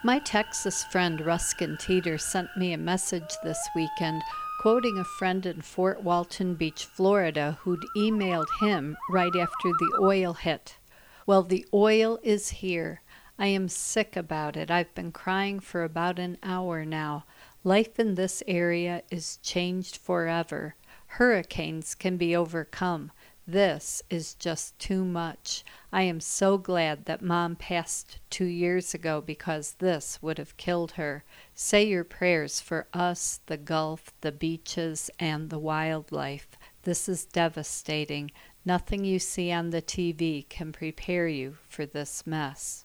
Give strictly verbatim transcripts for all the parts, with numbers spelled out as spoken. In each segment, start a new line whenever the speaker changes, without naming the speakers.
My Texas friend Ruskin Teeter sent me a message this weekend quoting a friend in Fort Walton Beach, Florida, who'd emailed him right after the oil hit. Well, the oil is here. I am sick about it. I've been crying for about an hour now. Life in this area is changed forever. Hurricanes can be overcome. This is just too much. I am so glad that Mom passed two years ago because this would have killed her. Say your prayers for us, the Gulf, the beaches, and the wildlife. This is devastating. Nothing you see on the T V can prepare you for this mess.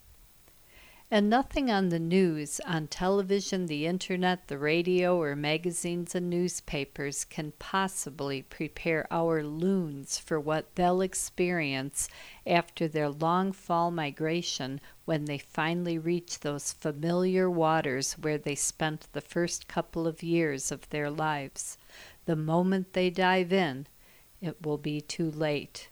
And nothing on the news, on television, the internet, the radio, or magazines and newspapers can possibly prepare our loons for what they'll experience after their long fall migration when they finally reach those familiar waters where they spent the first couple of years of their lives. The moment they dive in, it will be too late.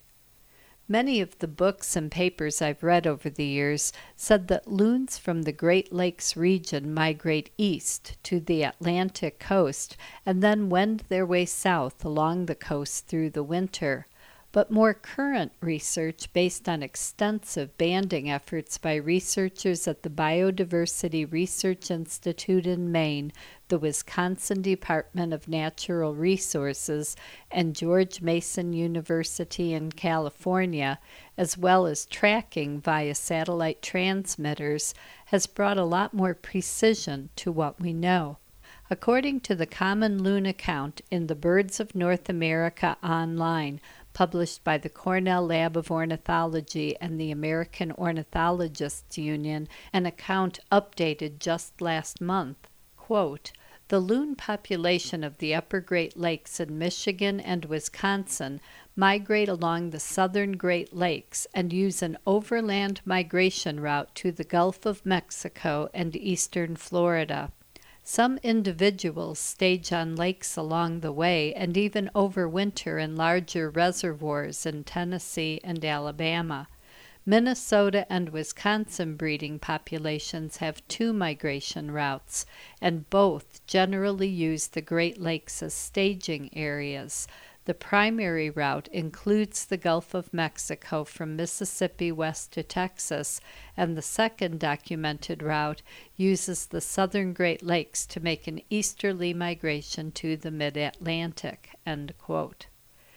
Many of the books and papers I've read over the years said that loons from the Great Lakes region migrate east to the Atlantic coast and then wend their way south along the coast through the winter. But more current research based on extensive banding efforts by researchers at the Biodiversity Research Institute in Maine, the Wisconsin Department of Natural Resources, and George Mason University in California, as well as tracking via satellite transmitters, has brought a lot more precision to what we know. According to the Common Loon account in the Birds of North America Online, published by the Cornell Lab of Ornithology and the American Ornithologists Union, an account updated just last month, quote, "The loon population of the upper Great Lakes in Michigan and Wisconsin migrate along the southern Great Lakes and use an overland migration route to the Gulf of Mexico and eastern Florida. Some individuals stage on lakes along the way and even overwinter in larger reservoirs in Tennessee and Alabama. Minnesota and Wisconsin breeding populations have two migration routes, and both generally use the Great Lakes as staging areas. The primary route includes the Gulf of Mexico from Mississippi west to Texas, and the second documented route uses the southern Great Lakes to make an easterly migration to the mid-Atlantic." End quote.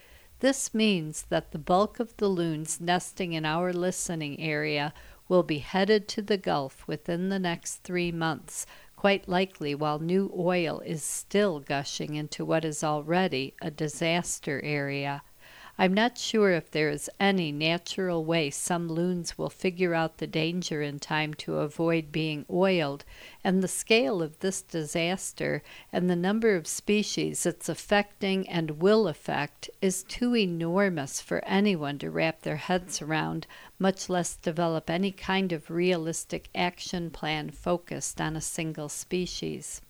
This means that the bulk of the loons nesting in our listening area will be headed to the Gulf within the next three months, quite likely while new oil is still gushing into what is already a disaster area. I'm not sure if there is any natural way some loons will figure out the danger in time to avoid being oiled, and the scale of this disaster and the number of species it's affecting and will affect is too enormous for anyone to wrap their heads around, much less develop any kind of realistic action plan focused on a single species.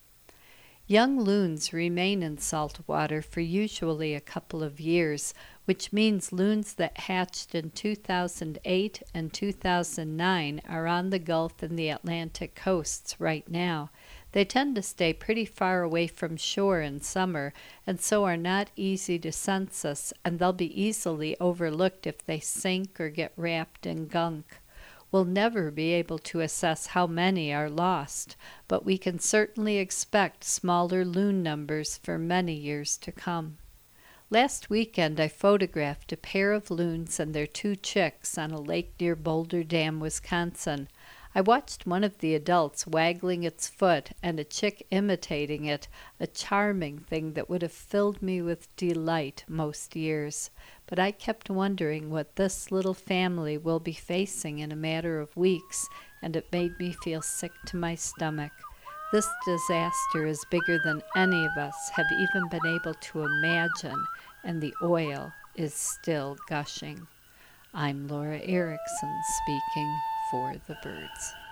Young loons remain in salt water for usually a couple of years, which means loons that hatched in two thousand eight and two thousand nine are on the Gulf and the Atlantic coasts right now. They tend to stay pretty far away from shore in summer, and so are not easy to census, and they'll be easily overlooked if they sink or get wrapped in gunk. We'll never be able to assess how many are lost, but we can certainly expect smaller loon numbers for many years to come. Last weekend I photographed a pair of loons and their two chicks on a lake near Boulder Dam, Wisconsin. I watched one of the adults waggling its foot and a chick imitating it, a charming thing that would have filled me with delight most years. But I kept wondering what this little family will be facing in a matter of weeks, and it made me feel sick to my stomach. This disaster is bigger than any of us have even been able to imagine, and the oil is still gushing. I'm Laura Erickson speaking for the birds.